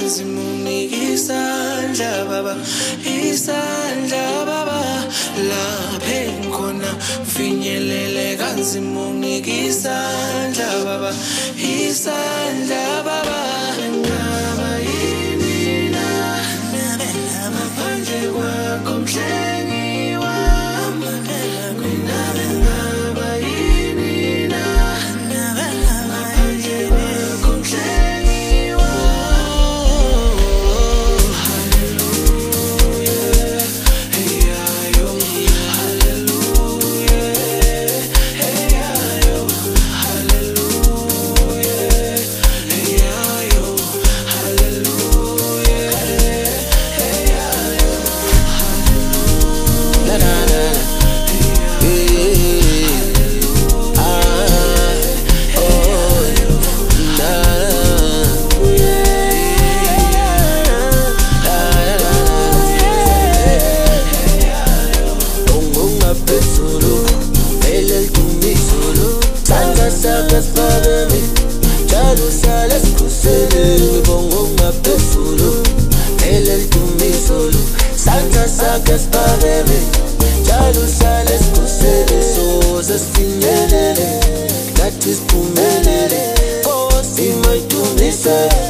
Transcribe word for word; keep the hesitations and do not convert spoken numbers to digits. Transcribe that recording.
kanzima unginike isandla baba, isandla baba. Lapha engikhona finyelele kanzima unginike isandla baba, isandla baba. Ngaba yini na ngaphandle kwakho mhlengi wami, mina ngaba yini na ngaphandle kwakho mhlengi wami. Hallelujah, hey ayo, hallelujah, hey ayo, hallelujah, hey ayo, hallelujah, hey ayo, La la la, yeah, ah, oh, la la, bongonga pesulu, el el tumisulu, sanga sagas para mí, ya lo sales kusele, bongonga pesulu, el el tumisulu, sanga sagas para mí, ya lo sales kusele, so sesinyelele, that is pumelele, kosi mai tumise.